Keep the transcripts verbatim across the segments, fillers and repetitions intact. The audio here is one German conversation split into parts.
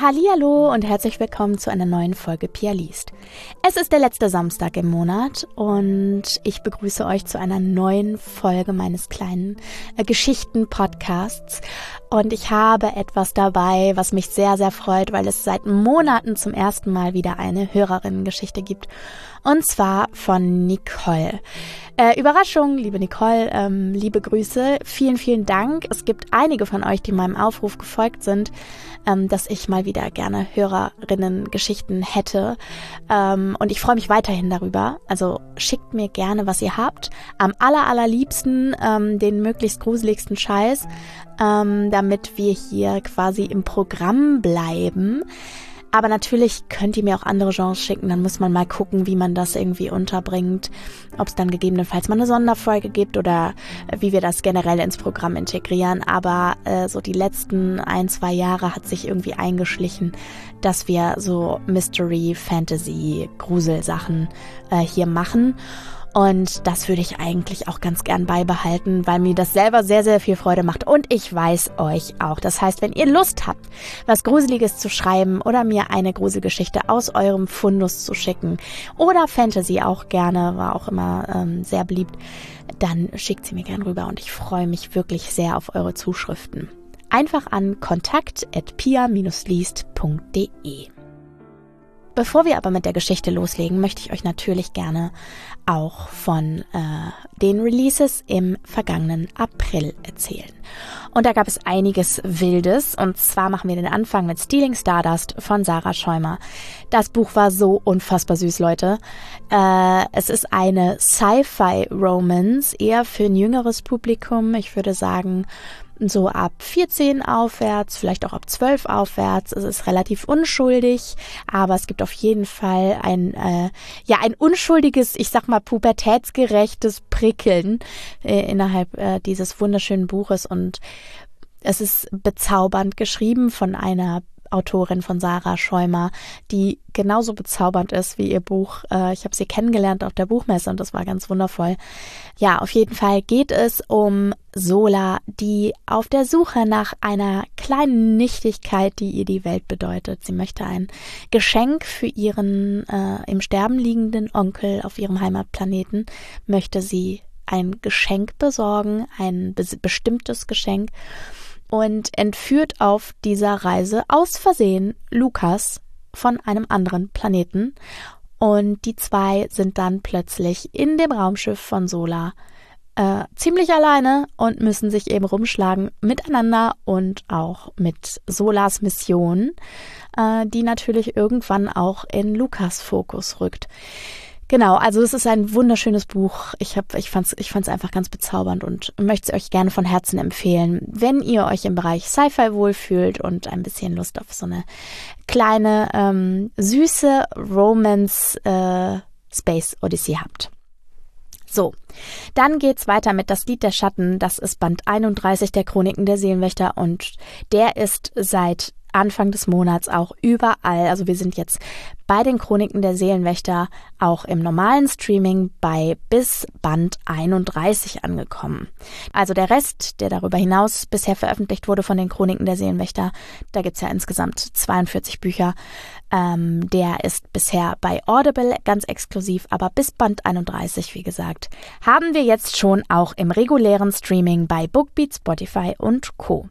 Hallihallo und herzlich willkommen zu einer neuen Folge Pia liest. Es ist der letzte Samstag im Monat und ich begrüße euch zu einer neuen Folge meines kleinen äh, Geschichten-Podcasts. Und ich habe etwas dabei, was mich sehr, sehr freut, weil es seit Monaten zum ersten Mal wieder eine Hörerinnengeschichte gibt. Und zwar von Nicole. Äh, Überraschung, liebe Nicole, ähm, liebe Grüße, vielen, vielen Dank. Es gibt einige von euch, die meinem Aufruf gefolgt sind, ähm, dass ich mal wieder gerne Hörerinnen-Geschichten hätte. Ähm, und ich freue mich weiterhin darüber. Also schickt mir gerne, was ihr habt. Am aller, allerliebsten ähm, den möglichst gruseligsten Scheiß, ähm, damit wir hier quasi im Programm bleiben. Aber natürlich könnt ihr mir auch andere Genres schicken, dann muss man mal gucken, wie man das irgendwie unterbringt, ob es dann gegebenenfalls mal eine Sonderfolge gibt oder wie wir das generell ins Programm integrieren. Aber äh, so die letzten ein, zwei Jahre hat sich irgendwie eingeschlichen, dass wir so Mystery, Fantasy, Gruselsachen äh, hier machen. Und das würde ich eigentlich auch ganz gern beibehalten, weil mir das selber sehr, sehr viel Freude macht. Und ich weiß euch auch. Das heißt, wenn ihr Lust habt, was Gruseliges zu schreiben oder mir eine Gruselgeschichte aus eurem Fundus zu schicken oder Fantasy auch gerne, war auch immer ähm, sehr beliebt, dann schickt sie mir gern rüber und ich freue mich wirklich sehr auf eure Zuschriften. Einfach an kontakt at pia dash liest punkt de. Bevor wir aber mit der Geschichte loslegen, möchte ich euch natürlich gerne auch von äh, den Releases im vergangenen April erzählen. Und da gab es einiges Wildes, und zwar machen wir den Anfang mit Stealing Stardust von Sarah Scheumer. Das Buch war so unfassbar süß, Leute. Äh, es ist eine Sci-Fi-Romance, eher für ein jüngeres Publikum. Ich würde sagen, so ab vierzehn aufwärts, vielleicht auch ab zwölf aufwärts. Es ist relativ unschuldig, aber es gibt auf jeden Fall ein, äh, ja, ein unschuldiges, ich sag mal pubertätsgerechtes Prickeln äh, innerhalb äh, dieses wunderschönen Buches, und es ist bezaubernd geschrieben von einer Autorin, von Sarah Scheumer, die genauso bezaubernd ist wie ihr Buch. Ich habe sie kennengelernt auf der Buchmesse und das war ganz wundervoll. Ja, auf jeden Fall geht es um Sola, die auf der Suche nach einer kleinen Nichtigkeit, die ihr die Welt bedeutet. Sie möchte ein Geschenk für ihren äh, im Sterben liegenden Onkel auf ihrem Heimatplaneten, möchte sie ein Geschenk besorgen, ein be- bestimmtes Geschenk, und entführt auf dieser Reise aus Versehen Lukas von einem anderen Planeten. Und die zwei sind dann plötzlich in dem Raumschiff von Sola äh, ziemlich alleine und müssen sich eben rumschlagen miteinander und auch mit Solas Mission, äh, die natürlich irgendwann auch in Lukas Fokus rückt. Genau, also es ist ein wunderschönes Buch. Ich hab, ich fand's, ich fand's einfach ganz bezaubernd und möchte es euch gerne von Herzen empfehlen, wenn ihr euch im Bereich Sci-Fi wohlfühlt und ein bisschen Lust auf so eine kleine, ähm, süße Romance äh, Space Odyssey habt. So, dann geht's weiter mit Das Lied der Schatten. Das ist Band einunddreißig der Chroniken der Seelenwächter und der ist seit Anfang des Monats auch überall. Also wir sind jetzt bei den Chroniken der Seelenwächter auch im normalen Streaming bei bis Band einunddreißig angekommen. Also der Rest, der darüber hinaus bisher veröffentlicht wurde von den Chroniken der Seelenwächter, da gibt's ja insgesamt zweiundvierzig Bücher, ähm, der ist bisher bei Audible ganz exklusiv, aber bis Band einunddreißig, wie gesagt, haben wir jetzt schon auch im regulären Streaming bei Bookbeat, Spotify und Co.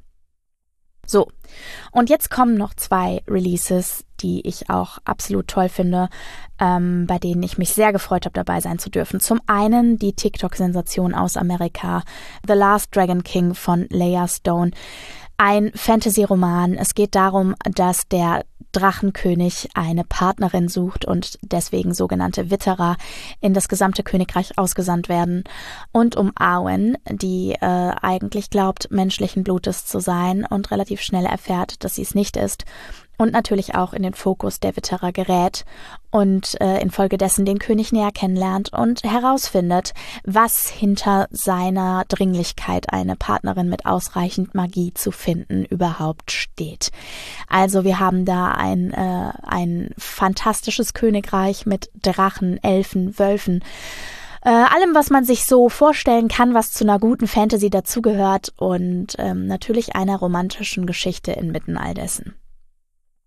So, und jetzt kommen noch zwei Releases, die ich auch absolut toll finde, ähm, bei denen ich mich sehr gefreut habe, dabei sein zu dürfen. Zum einen die TikTok-Sensation aus Amerika, The Last Dragon King von Leah Stone. Ein Fantasy-Roman. Es geht darum, dass der Drachenkönig eine Partnerin sucht und deswegen sogenannte Witterer in das gesamte Königreich ausgesandt werden. Und um Arwen, die äh, eigentlich glaubt, menschlichen Blutes zu sein und relativ schnell erfährt, dass sie es nicht ist. Und natürlich auch in den Fokus der Witterer gerät und äh, infolgedessen den König näher kennenlernt und herausfindet, was hinter seiner Dringlichkeit, eine Partnerin mit ausreichend Magie zu finden, überhaupt steht. Also wir haben da ein, äh, ein fantastisches Königreich mit Drachen, Elfen, Wölfen, äh, allem, was man sich so vorstellen kann, was zu einer guten Fantasy dazugehört, und ähm, natürlich einer romantischen Geschichte inmitten all dessen.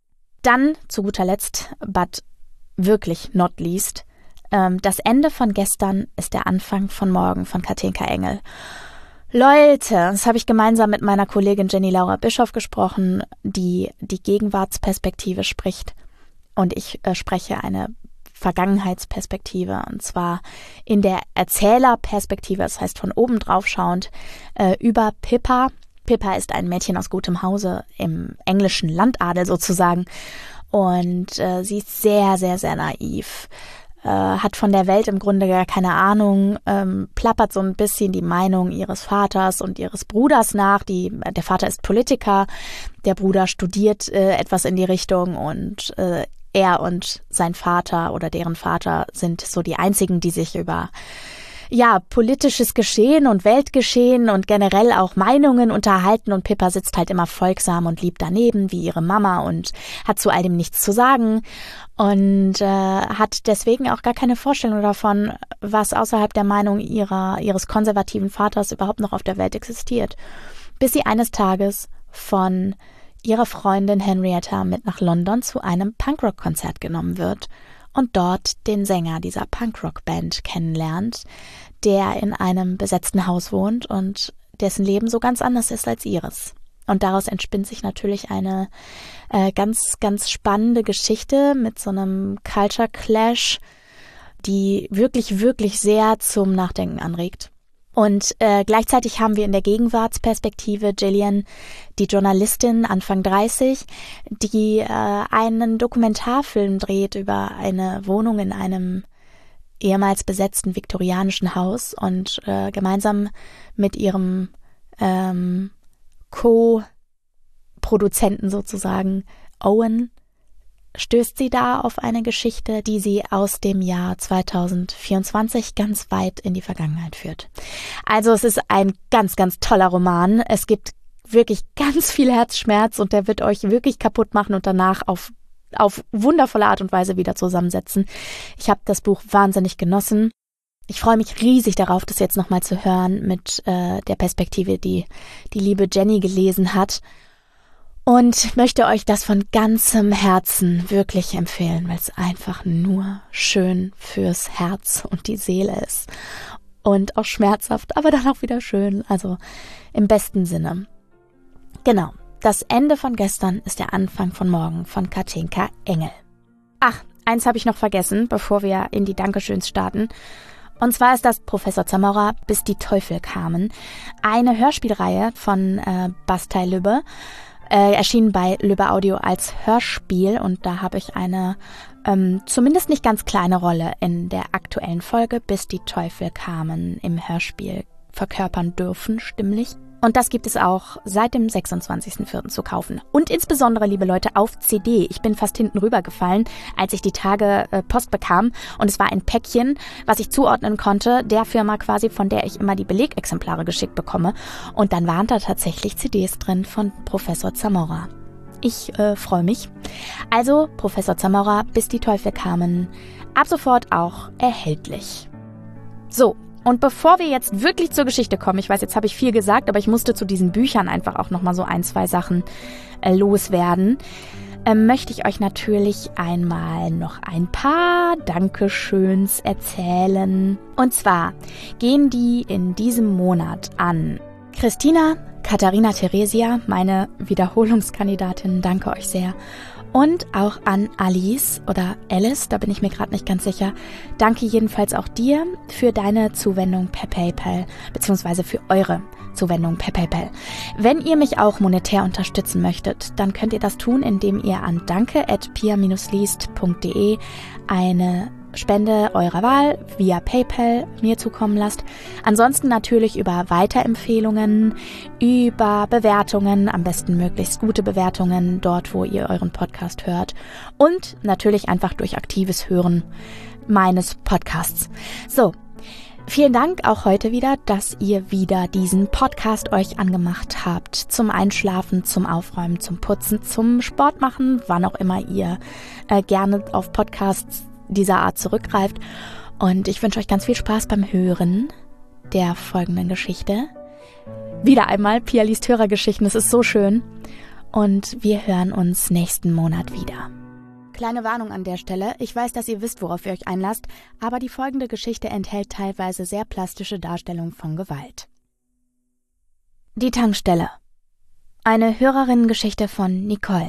dann zu guter Letzt, but wirklich not least, ähm, das Ende von gestern ist der Anfang von morgen von Katinka Engel. Leute, das habe ich gemeinsam mit meiner Kollegin Jenny Laura Bischoff gesprochen, die die Gegenwartsperspektive spricht. Und ich äh, spreche eine Vergangenheitsperspektive, und zwar in der Erzählerperspektive, das heißt von oben drauf schauend, äh, über Pippa. Pippa ist ein Mädchen aus gutem Hause im englischen Landadel sozusagen, und äh, sie ist sehr, sehr, sehr naiv. Hat von der Welt im Grunde gar keine Ahnung, ähm, plappert so ein bisschen die Meinung ihres Vaters und ihres Bruders nach. Die, der Vater ist Politiker, der Bruder studiert äh, etwas in die Richtung, und äh, er und sein Vater oder deren Vater sind so die einzigen, die sich über ja, politisches Geschehen und Weltgeschehen und generell auch Meinungen unterhalten, und Pippa sitzt halt immer folgsam und lieb daneben wie ihre Mama und hat zu all dem nichts zu sagen und äh, hat deswegen auch gar keine Vorstellung davon, was außerhalb der Meinung ihrer ihres konservativen Vaters überhaupt noch auf der Welt existiert. Bis sie eines Tages von ihrer Freundin Henrietta mit nach London zu einem Punkrock-Konzert genommen wird und dort den Sänger dieser Punkrock-Band kennenlernt, der in einem besetzten Haus wohnt und dessen Leben so ganz anders ist als ihres. Und daraus entspinnt sich natürlich eine äh, ganz, ganz spannende Geschichte mit so einem Culture Clash, die wirklich, wirklich sehr zum Nachdenken anregt. Und äh, gleichzeitig haben wir in der Gegenwartsperspektive Gillian, die Journalistin, Anfang dreißig, die äh, einen Dokumentarfilm dreht über eine Wohnung in einem ehemals besetzten viktorianischen Haus, und äh, gemeinsam mit ihrem ähm, Co-Produzenten sozusagen, Owen, stößt sie da auf eine Geschichte, die sie aus dem Jahr zweitausendvierundzwanzig ganz weit in die Vergangenheit führt. Also es ist ein ganz, ganz toller Roman. Es gibt wirklich ganz viel Herzschmerz, und der wird euch wirklich kaputt machen und danach auf, auf wundervolle Art und Weise wieder zusammensetzen. Ich habe das Buch wahnsinnig genossen. Ich freue mich riesig darauf, das jetzt nochmal zu hören mit äh, der Perspektive, die die liebe Jenny gelesen hat. Und möchte euch das von ganzem Herzen wirklich empfehlen, weil es einfach nur schön fürs Herz und die Seele ist. Und auch schmerzhaft, aber dann auch wieder schön, also im besten Sinne. Genau, das Ende von gestern ist der Anfang von morgen von Katinka Engel. Ach, eins habe ich noch vergessen, bevor wir in die Dankeschöns starten. Und zwar ist das Professor Zamora, bis die Teufel kamen. Eine Hörspielreihe von äh, Bastei Lübbe. Äh, erschienen bei Lübbe Audio als Hörspiel, und da habe ich eine ähm, zumindest nicht ganz kleine Rolle in der aktuellen Folge, bis die Teufel kamen, im Hörspiel verkörpern dürfen, stimmlich. Und das gibt es auch seit dem sechsundzwanzigsten vierten zu kaufen. Und insbesondere, liebe Leute, auf C D. Ich bin fast hinten rübergefallen, als ich die Tage äh, Post bekam. Und es war ein Päckchen, was ich zuordnen konnte, der Firma quasi, von der ich immer die Belegexemplare geschickt bekomme. Und dann waren da tatsächlich C Ds drin von Professor Zamora. Ich äh, freue mich. Also, Professor Zamora, bis die Teufel kamen, ab sofort auch erhältlich. So. Und bevor wir jetzt wirklich zur Geschichte kommen, ich weiß, jetzt habe ich viel gesagt, aber ich musste zu diesen Büchern einfach auch nochmal so ein, zwei Sachen äh, loswerden, äh, möchte ich euch natürlich einmal noch ein paar Dankeschöns erzählen. Und zwar gehen die in diesem Monat an Christina, Katharina Theresia, meine Wiederholungskandidatin, danke euch sehr. Und auch an Alice oder Alice, da bin ich mir gerade nicht ganz sicher. Danke jedenfalls auch dir für deine Zuwendung per PayPal, beziehungsweise für eure Zuwendung per PayPal. Wenn ihr mich auch monetär unterstützen möchtet, dann könnt ihr das tun, indem ihr an danke at pia dash liest punkt de eine Spende eurer Wahl via PayPal mir zukommen lasst. Ansonsten natürlich über Weiterempfehlungen, über Bewertungen, am besten möglichst gute Bewertungen dort, wo ihr euren Podcast hört, und natürlich einfach durch aktives Hören meines Podcasts. So, vielen Dank auch heute wieder, dass ihr wieder diesen Podcast euch angemacht habt. Zum Einschlafen, zum Aufräumen, zum Putzen, zum Sport machen, wann auch immer ihr äh, gerne auf Podcasts dieser Art zurückgreift. Und ich wünsche euch ganz viel Spaß beim Hören der folgenden Geschichte. Wieder einmal Pia liest Hörergeschichten, es ist so schön. Und wir hören uns nächsten Monat wieder. Kleine Warnung an der Stelle, ich weiß, dass ihr wisst, worauf ihr euch einlasst, aber die folgende Geschichte enthält teilweise sehr plastische Darstellungen von Gewalt. Die Tankstelle. Eine Hörerinnengeschichte von Nicole.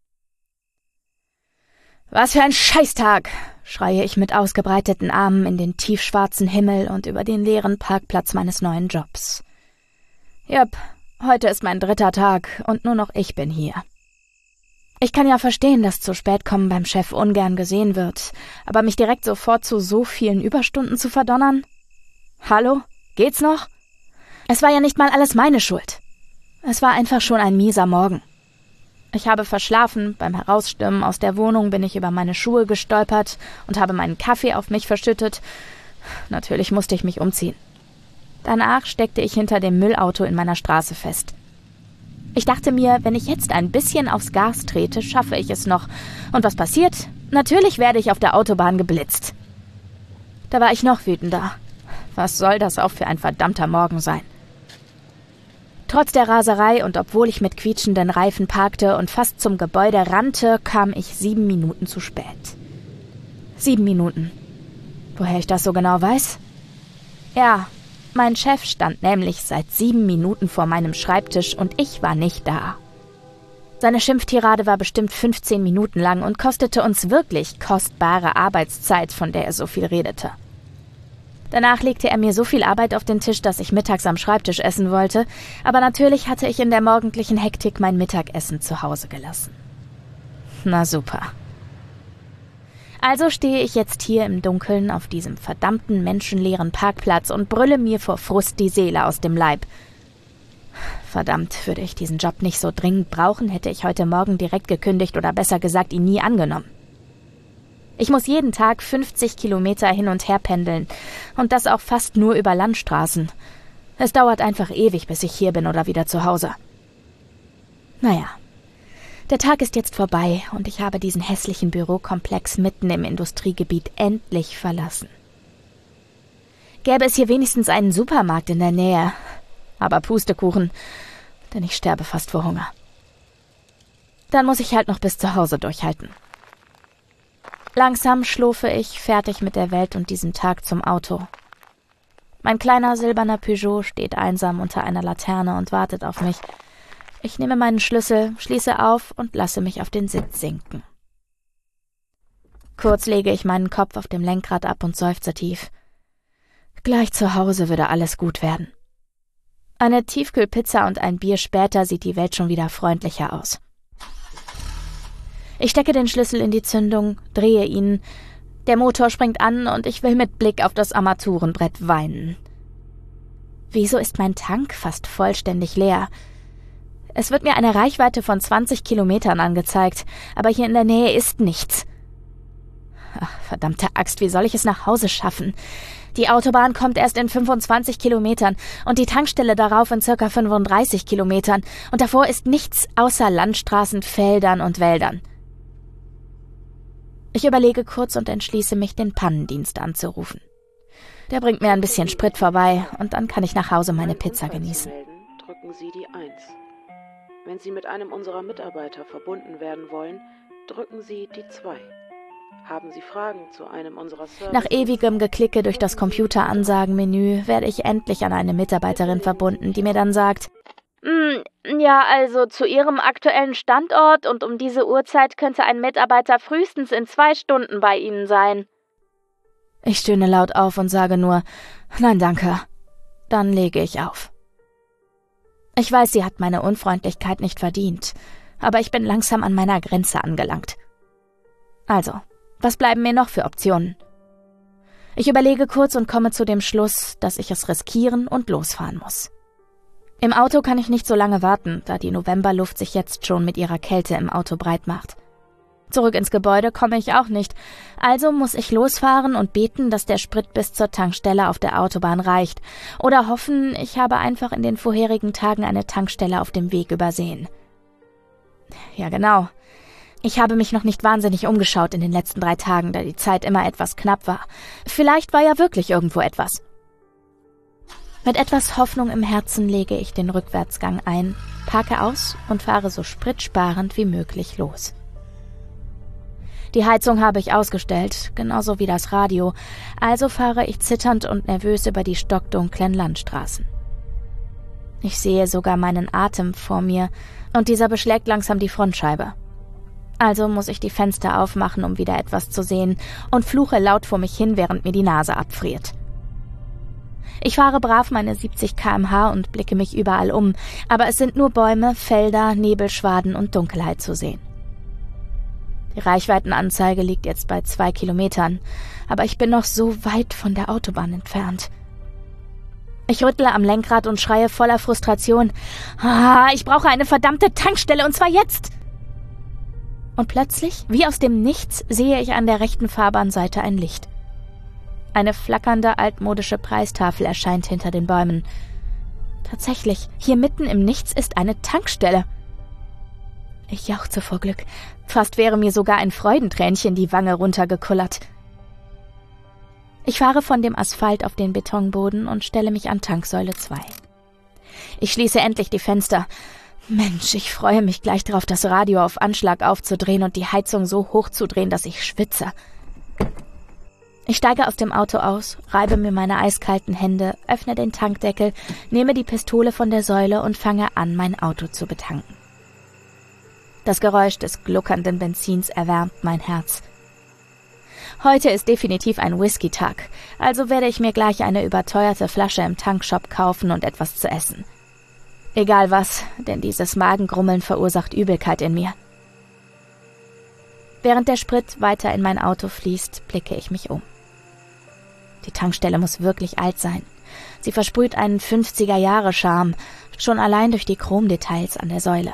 Was für ein Scheißtag, schreie ich mit ausgebreiteten Armen in den tiefschwarzen Himmel und über den leeren Parkplatz meines neuen Jobs. Jupp, heute ist mein dritter Tag und nur noch ich bin hier. Ich kann ja verstehen, dass zu spät kommen beim Chef ungern gesehen wird, aber mich direkt sofort zu so vielen Überstunden zu verdonnern? Hallo? Geht's noch? Es war ja nicht mal alles meine Schuld. Es war einfach schon ein mieser Morgen. Ich habe verschlafen, beim Herausstürmen aus der Wohnung bin ich über meine Schuhe gestolpert und habe meinen Kaffee auf mich verschüttet. Natürlich musste ich mich umziehen. Danach steckte ich hinter dem Müllauto in meiner Straße fest. Ich dachte mir, wenn ich jetzt ein bisschen aufs Gas trete, schaffe ich es noch. Und was passiert? Natürlich werde ich auf der Autobahn geblitzt. Da war ich noch wütender. Was soll das auch für ein verdammter Morgen sein? Trotz der Raserei und obwohl ich mit quietschenden Reifen parkte und fast zum Gebäude rannte, kam ich sieben Minuten zu spät. Sieben Minuten. Woher ich das so genau weiß? Ja, mein Chef stand nämlich seit sieben Minuten vor meinem Schreibtisch und ich war nicht da. Seine Schimpftirade war bestimmt fünfzehn Minuten lang und kostete uns wirklich kostbare Arbeitszeit, von der er so viel redete. Danach legte er mir so viel Arbeit auf den Tisch, dass ich mittags am Schreibtisch essen wollte, aber natürlich hatte ich in der morgendlichen Hektik mein Mittagessen zu Hause gelassen. Na super. Also stehe ich jetzt hier im Dunkeln auf diesem verdammten menschenleeren Parkplatz und brülle mir vor Frust die Seele aus dem Leib. Verdammt, würde ich diesen Job nicht so dringend brauchen, hätte ich heute Morgen direkt gekündigt oder besser gesagt ihn nie angenommen. Ich muss jeden Tag fünfzig Kilometer hin und her pendeln und das auch fast nur über Landstraßen. Es dauert einfach ewig, bis ich hier bin oder wieder zu Hause. Naja. Der Tag ist jetzt vorbei und ich habe diesen hässlichen Bürokomplex mitten im Industriegebiet endlich verlassen. Gäbe es hier wenigstens einen Supermarkt in der Nähe. Aber Pustekuchen, denn ich sterbe fast vor Hunger. Dann muss ich halt noch bis zu Hause durchhalten. Langsam schlurfe ich, fertig mit der Welt und diesem Tag, zum Auto. Mein kleiner silberner Peugeot steht einsam unter einer Laterne und wartet auf mich. Ich nehme meinen Schlüssel, schließe auf und lasse mich auf den Sitz sinken. Kurz lege ich meinen Kopf auf dem Lenkrad ab und seufze tief. Gleich zu Hause würde alles gut werden. Eine Tiefkühlpizza und ein Bier später sieht die Welt schon wieder freundlicher aus. Ich stecke den Schlüssel in die Zündung, drehe ihn. Der Motor springt an und ich will mit Blick auf das Armaturenbrett weinen. Wieso ist mein Tank fast vollständig leer? Es wird mir eine Reichweite von zwanzig Kilometern angezeigt, aber hier in der Nähe ist nichts. Ach, verdammte Axt, wie soll ich es nach Hause schaffen? Die Autobahn kommt erst in fünfundzwanzig Kilometern und die Tankstelle darauf in circa fünfunddreißig Kilometern und davor ist nichts außer Landstraßen, Feldern und Wäldern. Ich überlege kurz und entschließe mich, den Pannendienst anzurufen. Der bringt mir ein bisschen Sprit vorbei und dann kann ich nach Hause meine Pizza genießen. Drücken Sie die eins. Wenn Sie mit einem unserer Mitarbeiter verbunden werden wollen, drücken Sie die zwei. Haben Sie Fragen zu einem unserer Services? Nach ewigem Geklicke durch das Computeransagenmenü werde ich endlich an eine Mitarbeiterin verbunden, die mir dann sagt: Ja, also zu Ihrem aktuellen Standort und um diese Uhrzeit könnte ein Mitarbeiter frühestens in zwei Stunden bei Ihnen sein. Ich stöhne laut auf und sage nur: Nein, danke. Dann lege ich auf. Ich weiß, sie hat meine Unfreundlichkeit nicht verdient, aber ich bin langsam an meiner Grenze angelangt. Also, was bleiben mir noch für Optionen? Ich überlege kurz und komme zu dem Schluss, dass ich es riskieren und losfahren muss. Im Auto kann ich nicht so lange warten, da die Novemberluft sich jetzt schon mit ihrer Kälte im Auto breit macht. Zurück ins Gebäude komme ich auch nicht, also muss ich losfahren und beten, dass der Sprit bis zur Tankstelle auf der Autobahn reicht, oder hoffen, ich habe einfach in den vorherigen Tagen eine Tankstelle auf dem Weg übersehen. Ja, genau. Ich habe mich noch nicht wahnsinnig umgeschaut in den letzten drei Tagen, da die Zeit immer etwas knapp war. Vielleicht war ja wirklich irgendwo etwas. Mit etwas Hoffnung im Herzen lege ich den Rückwärtsgang ein, parke aus und fahre so spritsparend wie möglich los. Die Heizung habe ich ausgestellt, genauso wie das Radio, also fahre ich zitternd und nervös über die stockdunklen Landstraßen. Ich sehe sogar meinen Atem vor mir und dieser beschlägt langsam die Frontscheibe. Also muss ich die Fenster aufmachen, um wieder etwas zu sehen, und fluche laut vor mich hin, während mir die Nase abfriert. Ich fahre brav meine siebzig Kilometer pro Stunde und blicke mich überall um, aber es sind nur Bäume, Felder, Nebelschwaden und Dunkelheit zu sehen. Die Reichweitenanzeige liegt jetzt bei zwei Kilometern, aber ich bin noch so weit von der Autobahn entfernt. Ich rüttle am Lenkrad und schreie voller Frustration: Ah, ich brauche eine verdammte Tankstelle, und zwar jetzt! Und plötzlich, wie aus dem Nichts, sehe ich an der rechten Fahrbahnseite ein Licht. Eine flackernde, altmodische Preistafel erscheint hinter den Bäumen. Tatsächlich, hier mitten im Nichts ist eine Tankstelle. Ich jauchze vor Glück. Fast wäre mir sogar ein Freudentränchen die Wange runtergekullert. Ich fahre von dem Asphalt auf den Betonboden und stelle mich an Tanksäule zwei. Ich schließe endlich die Fenster. Mensch, ich freue mich gleich darauf, das Radio auf Anschlag aufzudrehen und die Heizung so hoch zu drehen, dass ich schwitze. Ich steige aus dem Auto aus, reibe mir meine eiskalten Hände, öffne den Tankdeckel, nehme die Pistole von der Säule und fange an, mein Auto zu betanken. Das Geräusch des gluckernden Benzins erwärmt mein Herz. Heute ist definitiv ein Whisky-Tag, also werde ich mir gleich eine überteuerte Flasche im Tankshop kaufen und etwas zu essen. Egal was, denn dieses Magengrummeln verursacht Übelkeit in mir. Während der Sprit weiter in mein Auto fließt, blicke ich mich um. Die Tankstelle muss wirklich alt sein. Sie versprüht einen fünfziger-Jahre-Charme, schon allein durch die Chromdetails an der Säule.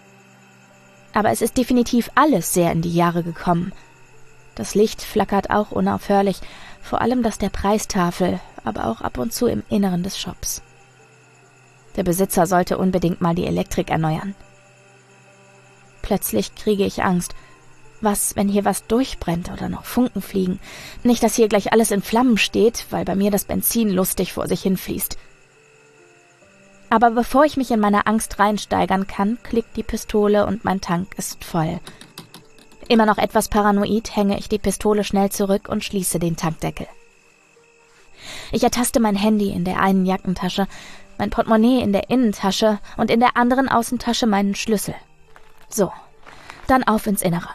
Aber es ist definitiv alles sehr in die Jahre gekommen. Das Licht flackert auch unaufhörlich, vor allem das der Preistafel, aber auch ab und zu im Inneren des Shops. Der Besitzer sollte unbedingt mal die Elektrik erneuern. Plötzlich kriege ich Angst. Was, wenn hier was durchbrennt oder noch Funken fliegen? Nicht, dass hier gleich alles in Flammen steht, weil bei mir das Benzin lustig vor sich hinfließt. Aber bevor ich mich in meine Angst reinsteigern kann, klickt die Pistole und mein Tank ist voll. Immer noch etwas paranoid hänge ich die Pistole schnell zurück und schließe den Tankdeckel. Ich ertaste mein Handy in der einen Jackentasche, mein Portemonnaie in der Innentasche und in der anderen Außentasche meinen Schlüssel. So, dann auf ins Innere.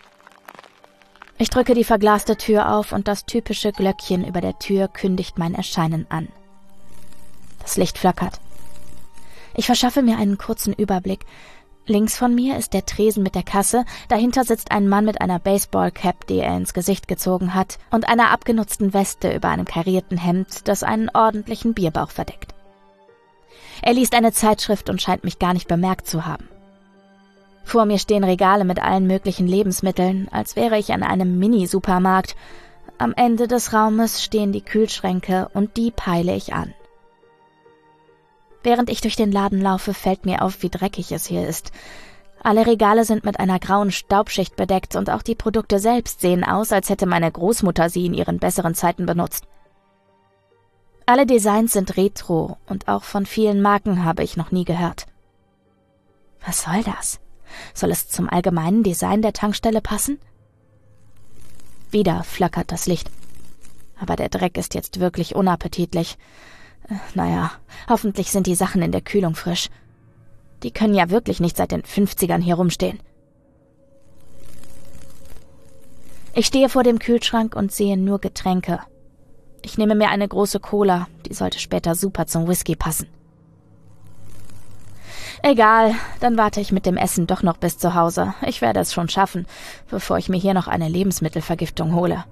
Ich drücke die verglaste Tür auf und das typische Glöckchen über der Tür kündigt mein Erscheinen an. Das Licht flackert. Ich verschaffe mir einen kurzen Überblick. Links von mir ist der Tresen mit der Kasse, dahinter sitzt ein Mann mit einer Baseballcap, die er ins Gesicht gezogen hat, und einer abgenutzten Weste über einem karierten Hemd, das einen ordentlichen Bierbauch verdeckt. Er liest eine Zeitschrift und scheint mich gar nicht bemerkt zu haben. Vor mir stehen Regale mit allen möglichen Lebensmitteln, als wäre ich an einem Mini-Supermarkt. Am Ende des Raumes stehen die Kühlschränke und die peile ich an. Während ich durch den Laden laufe, fällt mir auf, wie dreckig es hier ist. Alle Regale sind mit einer grauen Staubschicht bedeckt und auch die Produkte selbst sehen aus, als hätte meine Großmutter sie in ihren besseren Zeiten benutzt. Alle Designs sind retro und auch von vielen Marken habe ich noch nie gehört. Was soll das? Soll es zum allgemeinen Design der Tankstelle passen? Wieder flackert das Licht. Aber der Dreck ist jetzt wirklich unappetitlich. Naja, hoffentlich sind die Sachen in der Kühlung frisch. Die können ja wirklich nicht seit den fünfzigern hier rumstehen. Ich stehe vor dem Kühlschrank und sehe nur Getränke. Ich nehme mir eine große Cola, die sollte später super zum Whisky passen. Egal, dann warte ich mit dem Essen doch noch bis zu Hause. Ich werde es schon schaffen, bevor ich mir hier noch eine Lebensmittelvergiftung hole.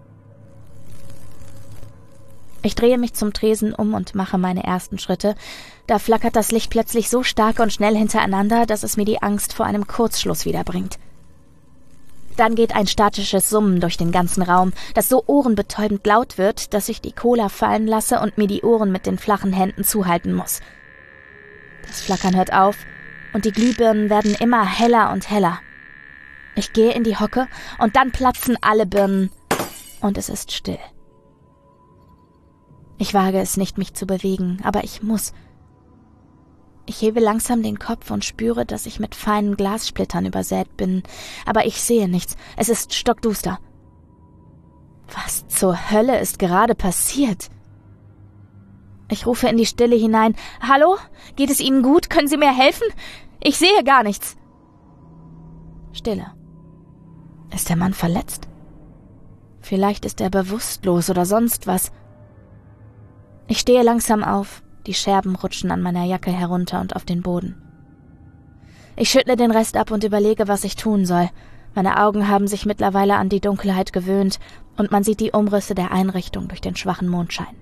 Ich drehe mich zum Tresen um und mache meine ersten Schritte. Da flackert das Licht plötzlich so stark und schnell hintereinander, dass es mir die Angst vor einem Kurzschluss wiederbringt. Dann geht ein statisches Summen durch den ganzen Raum, das so ohrenbetäubend laut wird, dass ich die Cola fallen lasse und mir die Ohren mit den flachen Händen zuhalten muss. Das Flackern hört auf und die Glühbirnen werden immer heller und heller. Ich gehe in die Hocke und dann platzen alle Birnen und es ist still. Ich wage es nicht, mich zu bewegen, aber ich muss. Ich hebe langsam den Kopf und spüre, dass ich mit feinen Glassplittern übersät bin, aber ich sehe nichts. Es ist stockduster. Was zur Hölle ist gerade passiert? Ich rufe in die Stille hinein. »Hallo? Geht es Ihnen gut? Können Sie mir helfen? Ich sehe gar nichts.« Stille. Ist der Mann verletzt? Vielleicht ist er bewusstlos oder sonst was. Ich stehe langsam auf. Die Scherben rutschen an meiner Jacke herunter und auf den Boden. Ich schüttle den Rest ab und überlege, was ich tun soll. Meine Augen haben sich mittlerweile an die Dunkelheit gewöhnt und man sieht die Umrisse der Einrichtung durch den schwachen Mondschein.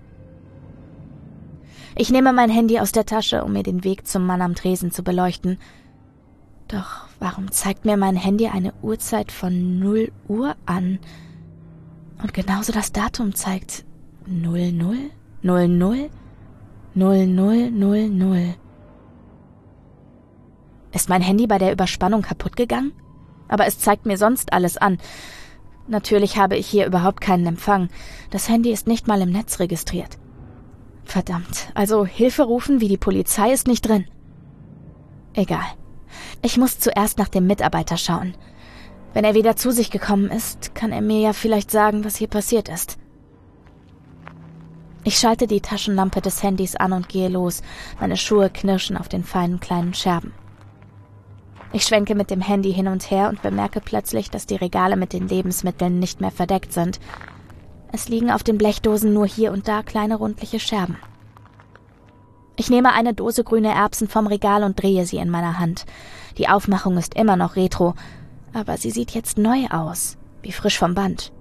Ich nehme mein Handy aus der Tasche, um mir den Weg zum Mann am Tresen zu beleuchten. Doch warum zeigt mir mein Handy eine Uhrzeit von null Uhr an? Und genauso das Datum zeigt null null null null null null null null. Ist mein Handy bei der Überspannung kaputt gegangen? Aber es zeigt mir sonst alles an. Natürlich habe ich hier überhaupt keinen Empfang. Das Handy ist nicht mal im Netz registriert. Verdammt, also Hilfe rufen wie die Polizei ist nicht drin. Egal. Ich muss zuerst nach dem Mitarbeiter schauen. Wenn er wieder zu sich gekommen ist, kann er mir ja vielleicht sagen, was hier passiert ist. Ich schalte die Taschenlampe des Handys an und gehe los. Meine Schuhe knirschen auf den feinen kleinen Scherben. Ich schwenke mit dem Handy hin und her und bemerke plötzlich, dass die Regale mit den Lebensmitteln nicht mehr verdeckt sind. Es liegen auf den Blechdosen nur hier und da kleine rundliche Scherben. Ich nehme eine Dose grüne Erbsen vom Regal und drehe sie in meiner Hand. Die Aufmachung ist immer noch retro, aber sie sieht jetzt neu aus, wie frisch vom Band.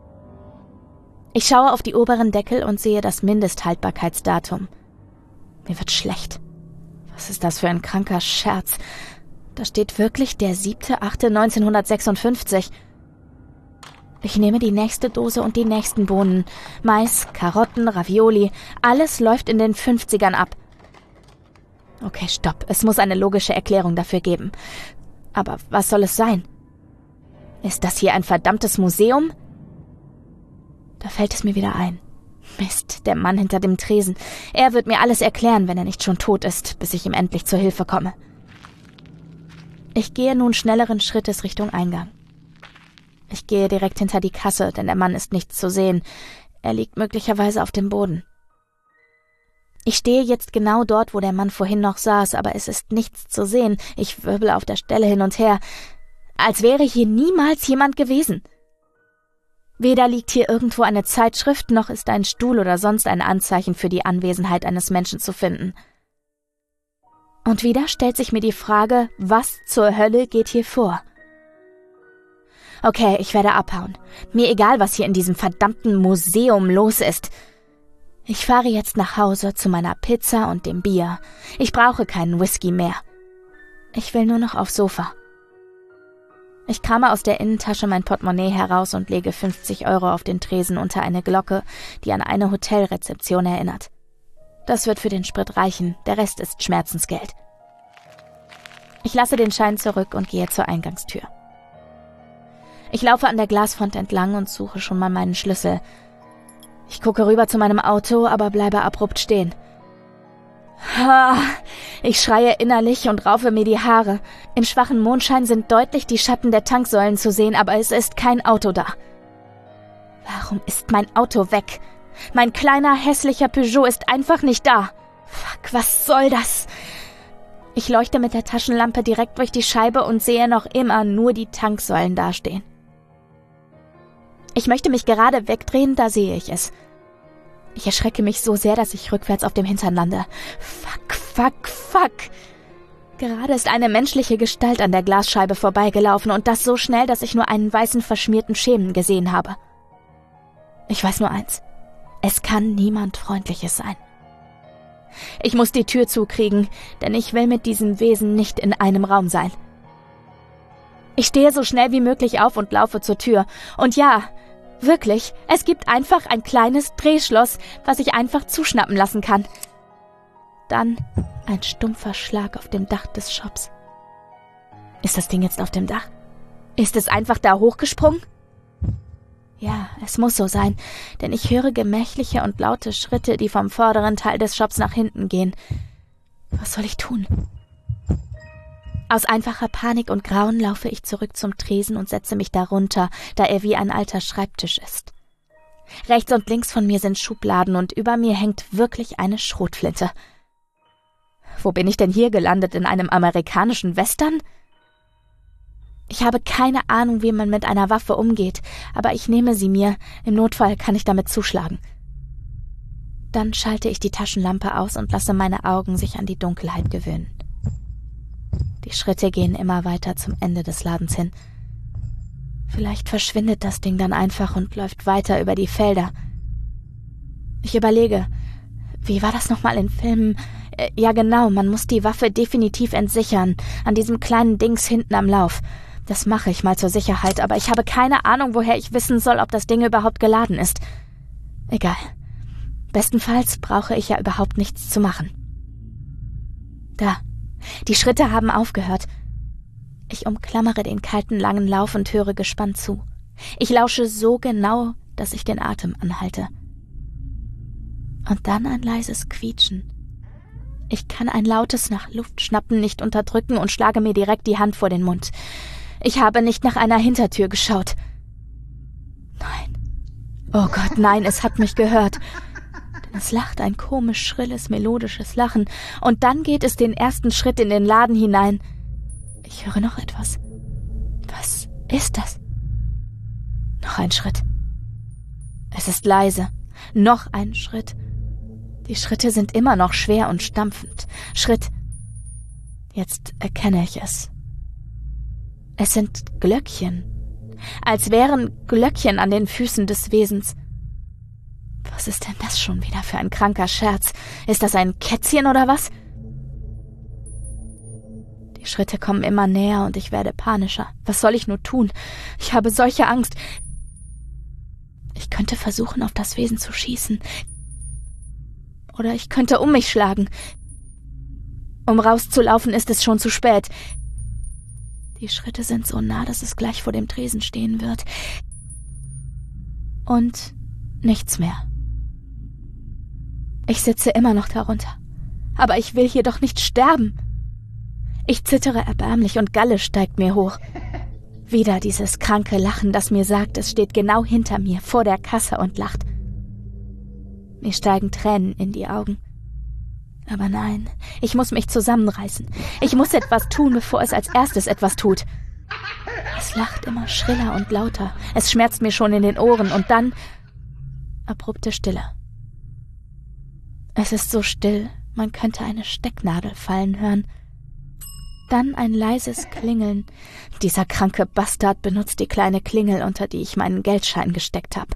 Ich schaue auf die oberen Deckel und sehe das Mindesthaltbarkeitsdatum. Mir wird schlecht. Was ist das für ein kranker Scherz? Da steht wirklich der siebter achter neunzehnhundertsechsundfünfzig. Ich nehme die nächste Dose und die nächsten Bohnen. Mais, Karotten, Ravioli, alles läuft in den fünfzigern ab. Okay, stopp. Es muss eine logische Erklärung dafür geben. Aber was soll es sein? Ist das hier ein verdammtes Museum? Da fällt es mir wieder ein. Mist, der Mann hinter dem Tresen. Er wird mir alles erklären, wenn er nicht schon tot ist, bis ich ihm endlich zur Hilfe komme. Ich gehe nun schnelleren Schrittes Richtung Eingang. Ich gehe direkt hinter die Kasse, denn der Mann ist nicht zu sehen. Er liegt möglicherweise auf dem Boden. Ich stehe jetzt genau dort, wo der Mann vorhin noch saß, aber es ist nichts zu sehen. Ich wirbel auf der Stelle hin und her, als wäre hier niemals jemand gewesen. Weder liegt hier irgendwo eine Zeitschrift, noch ist ein Stuhl oder sonst ein Anzeichen für die Anwesenheit eines Menschen zu finden. Und wieder stellt sich mir die Frage, was zur Hölle geht hier vor? Okay, ich werde abhauen. Mir egal, was hier in diesem verdammten Museum los ist. Ich fahre jetzt nach Hause zu meiner Pizza und dem Bier. Ich brauche keinen Whisky mehr. Ich will nur noch aufs Sofa. Ich krame aus der Innentasche mein Portemonnaie heraus und lege fünfzig Euro auf den Tresen unter eine Glocke, die an eine Hotelrezeption erinnert. Das wird für den Sprit reichen, der Rest ist Schmerzensgeld. Ich lasse den Schein zurück und gehe zur Eingangstür. Ich laufe an der Glasfront entlang und suche schon mal meinen Schlüssel. Ich gucke rüber zu meinem Auto, aber bleibe abrupt stehen. Ha! Ich schreie innerlich und raufe mir die Haare. Im schwachen Mondschein sind deutlich die Schatten der Tanksäulen zu sehen, aber es ist kein Auto da. Warum ist mein Auto weg? Mein kleiner, hässlicher Peugeot ist einfach nicht da. Fuck, was soll das? Ich leuchte mit der Taschenlampe direkt durch die Scheibe und sehe noch immer nur die Tanksäulen dastehen. Ich möchte mich gerade wegdrehen, da sehe ich es. Ich erschrecke mich so sehr, dass ich rückwärts auf dem Hintern lande. Fuck, fuck, fuck. Gerade ist eine menschliche Gestalt an der Glasscheibe vorbeigelaufen und das so schnell, dass ich nur einen weißen, verschmierten Schemen gesehen habe. Ich weiß nur eins. Es kann niemand Freundliches sein. Ich muss die Tür zukriegen, denn ich will mit diesem Wesen nicht in einem Raum sein. Ich stehe so schnell wie möglich auf und laufe zur Tür. Und ja, wirklich, es gibt einfach ein kleines Drehschloss, was ich einfach zuschnappen lassen kann. Dann ein stumpfer Schlag auf dem Dach des Shops. Ist das Ding jetzt auf dem Dach? Ist es einfach da hochgesprungen? Ja, es muss so sein, denn ich höre gemächliche und laute Schritte, die vom vorderen Teil des Shops nach hinten gehen. Was soll ich tun? Aus einfacher Panik und Grauen laufe ich zurück zum Tresen und setze mich darunter, da er wie ein alter Schreibtisch ist. Rechts und links von mir sind Schubladen und über mir hängt wirklich eine Schrotflinte. Wo bin ich denn hier gelandet? In einem amerikanischen Western? Ich habe keine Ahnung, wie man mit einer Waffe umgeht, aber ich nehme sie mir. Im Notfall kann ich damit zuschlagen. Dann schalte ich die Taschenlampe aus und lasse meine Augen sich an die Dunkelheit gewöhnen. Die Schritte gehen immer weiter zum Ende des Ladens hin. Vielleicht verschwindet das Ding dann einfach und läuft weiter über die Felder. Ich überlege, wie war das nochmal in Filmen? Äh, ja genau, man muss die Waffe definitiv entsichern, an diesem kleinen Dings hinten am Lauf. Das mache ich mal zur Sicherheit, aber ich habe keine Ahnung, woher ich wissen soll, ob das Ding überhaupt geladen ist. Egal. Bestenfalls brauche ich ja überhaupt nichts zu machen. Da. Die Schritte haben aufgehört. Ich umklammere den kalten, langen Lauf und höre gespannt zu. Ich lausche so genau, dass ich den Atem anhalte. Und dann ein leises Quietschen. Ich kann ein lautes nach Luft schnappen nicht unterdrücken und schlage mir direkt die Hand vor den Mund. Ich habe nicht nach einer Hintertür geschaut. Nein. Oh Gott, nein, es hat mich gehört. Es lacht ein komisch schrilles, melodisches Lachen, und dann geht es den ersten Schritt in den Laden hinein. Ich höre noch etwas. Was ist das? Noch ein Schritt. Es ist leise. Noch ein Schritt. Die Schritte sind immer noch schwer und stampfend. Schritt. Jetzt erkenne ich es. Es sind Glöckchen. Als wären Glöckchen an den Füßen des Wesens. Was ist denn das schon wieder für ein kranker Scherz? Ist das ein Kätzchen oder was? Die Schritte kommen immer näher und ich werde panischer. Was soll ich nur tun? Ich habe solche Angst. Ich könnte versuchen, auf das Wesen zu schießen. Oder ich könnte um mich schlagen. Um rauszulaufen, ist es schon zu spät. Die Schritte sind so nah, dass es gleich vor dem Tresen stehen wird. Und nichts mehr. Ich sitze immer noch darunter. Aber ich will hier doch nicht sterben. Ich zittere erbärmlich und Galle steigt mir hoch. Wieder dieses kranke Lachen, das mir sagt, es steht genau hinter mir, vor der Kasse und lacht. Mir steigen Tränen in die Augen. Aber nein, ich muss mich zusammenreißen. Ich muss etwas tun, bevor es als erstes etwas tut. Es lacht immer schriller und lauter. Es schmerzt mir schon in den Ohren und dann abrupte Stille. Es ist so still, man könnte eine Stecknadel fallen hören. Dann ein leises Klingeln. Dieser kranke Bastard benutzt die kleine Klingel, unter die ich meinen Geldschein gesteckt habe.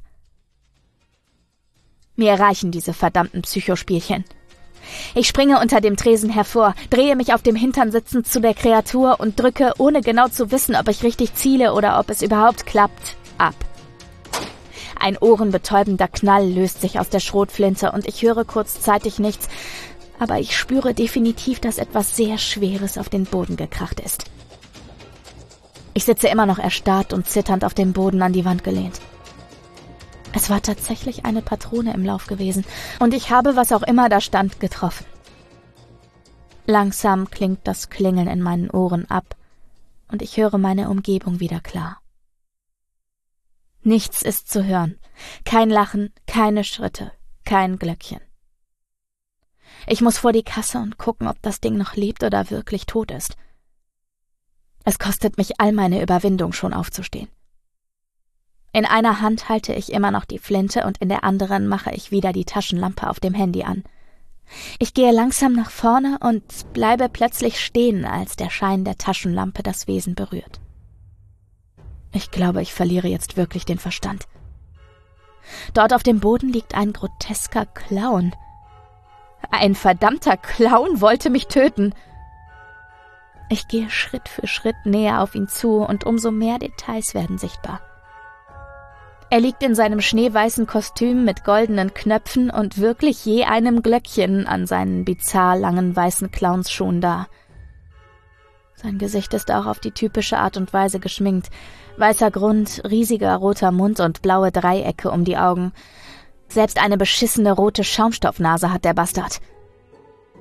Mir reichen diese verdammten Psychospielchen. Ich springe unter dem Tresen hervor, drehe mich auf dem Hintern sitzend zu der Kreatur und drücke, ohne genau zu wissen, ob ich richtig ziele oder ob es überhaupt klappt, ab. Ein ohrenbetäubender Knall löst sich aus der Schrotflinte und ich höre kurzzeitig nichts, aber ich spüre definitiv, dass etwas sehr Schweres auf den Boden gekracht ist. Ich sitze immer noch erstarrt und zitternd auf dem Boden an die Wand gelehnt. Es war tatsächlich eine Patrone im Lauf gewesen und ich habe, was auch immer da stand, getroffen. Langsam klingt das Klingeln in meinen Ohren ab und ich höre meine Umgebung wieder klar. Nichts ist zu hören. Kein Lachen, keine Schritte, kein Glöckchen. Ich muss vor die Kasse und gucken, ob das Ding noch lebt oder wirklich tot ist. Es kostet mich all meine Überwindung, schon aufzustehen. In einer Hand halte ich immer noch die Flinte und in der anderen mache ich wieder die Taschenlampe auf dem Handy an. Ich gehe langsam nach vorne und bleibe plötzlich stehen, als der Schein der Taschenlampe das Wesen berührt. Ich glaube, ich verliere jetzt wirklich den Verstand. Dort auf dem Boden liegt ein grotesker Clown. Ein verdammter Clown wollte mich töten. Ich gehe Schritt für Schritt näher auf ihn zu und umso mehr Details werden sichtbar. Er liegt in seinem schneeweißen Kostüm mit goldenen Knöpfen und wirklich je einem Glöckchen an seinen bizarr langen weißen Clownsschuhen da. Sein Gesicht ist auch auf die typische Art und Weise geschminkt. Weißer Grund, riesiger roter Mund und blaue Dreiecke um die Augen. Selbst eine beschissene rote Schaumstoffnase hat der Bastard.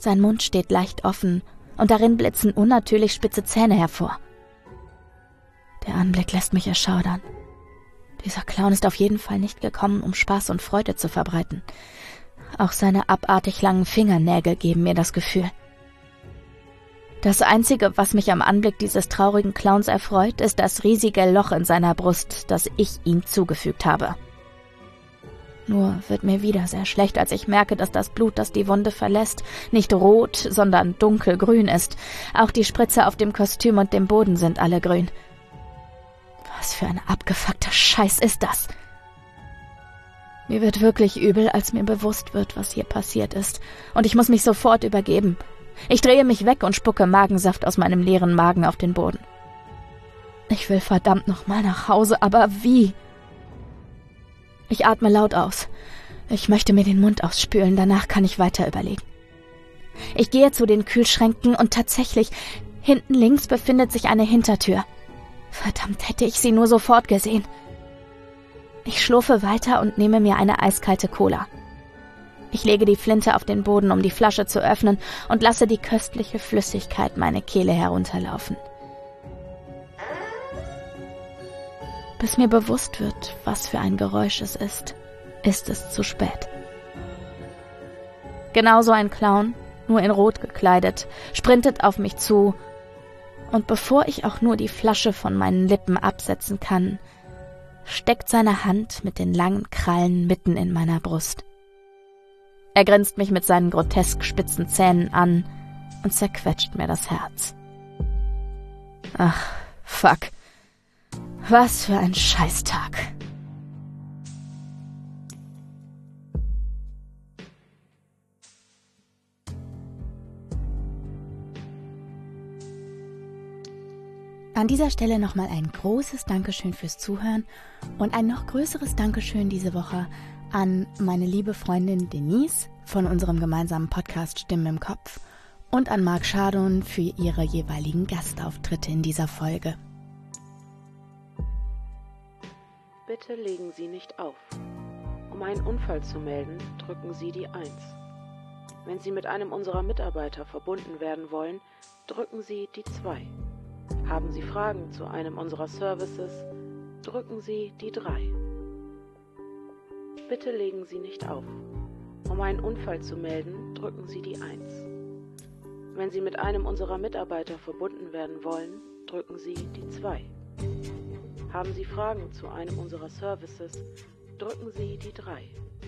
Sein Mund steht leicht offen und darin blitzen unnatürlich spitze Zähne hervor. Der Anblick lässt mich erschaudern. Dieser Clown ist auf jeden Fall nicht gekommen, um Spaß und Freude zu verbreiten. Auch seine abartig langen Fingernägel geben mir das Gefühl. Das Einzige, was mich am Anblick dieses traurigen Clowns erfreut, ist das riesige Loch in seiner Brust, das ich ihm zugefügt habe. Nur wird mir wieder sehr schlecht, als ich merke, dass das Blut, das die Wunde verlässt, nicht rot, sondern dunkelgrün ist. Auch die Spritze auf dem Kostüm und dem Boden sind alle grün. Was für ein abgefuckter Scheiß ist das? Mir wird wirklich übel, als mir bewusst wird, was hier passiert ist, und ich muss mich sofort übergeben. Ich drehe mich weg und spucke Magensaft aus meinem leeren Magen auf den Boden. Ich will verdammt nochmal nach Hause, aber wie? Ich atme laut aus. Ich möchte mir den Mund ausspülen, danach kann ich weiter überlegen. Ich gehe zu den Kühlschränken und tatsächlich, hinten links befindet sich eine Hintertür. Verdammt, hätte ich sie nur sofort gesehen. Ich schlurfe weiter und nehme mir eine eiskalte Cola. Ich lege die Flinte auf den Boden, um die Flasche zu öffnen, und lasse die köstliche Flüssigkeit meine Kehle herunterlaufen. Bis mir bewusst wird, was für ein Geräusch es ist, ist es zu spät. Genauso ein Clown, nur in Rot gekleidet, sprintet auf mich zu, und bevor ich auch nur die Flasche von meinen Lippen absetzen kann, steckt seine Hand mit den langen Krallen mitten in meiner Brust. Er grinst mich mit seinen grotesk spitzen Zähnen an und zerquetscht mir das Herz. Ach, fuck. Was für ein Scheißtag. An dieser Stelle nochmal ein großes Dankeschön fürs Zuhören und ein noch größeres Dankeschön diese Woche an meine liebe Freundin Denise von unserem gemeinsamen Podcast Stimmen im Kopf und an Marc Schadon für ihre jeweiligen Gastauftritte in dieser Folge. Bitte legen Sie nicht auf. Um einen Unfall zu melden, drücken Sie die eins. Wenn Sie mit einem unserer Mitarbeiter verbunden werden wollen, drücken Sie die zwei. Haben Sie Fragen zu einem unserer Services, drücken Sie die drei. Bitte legen Sie nicht auf. Um einen Unfall zu melden, drücken Sie die eins. Wenn Sie mit einem unserer Mitarbeiter verbunden werden wollen, drücken Sie die zwei. Haben Sie Fragen zu einem unserer Services, drücken Sie die drei.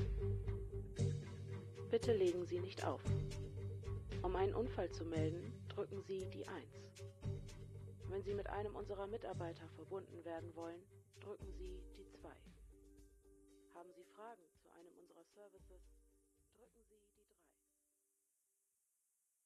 Bitte legen Sie nicht auf. Um einen Unfall zu melden, drücken Sie die eins. Wenn Sie mit einem unserer Mitarbeiter verbunden werden wollen, drücken Sie die zwei. Haben Sie Fragen zu einem unserer Services, drücken Sie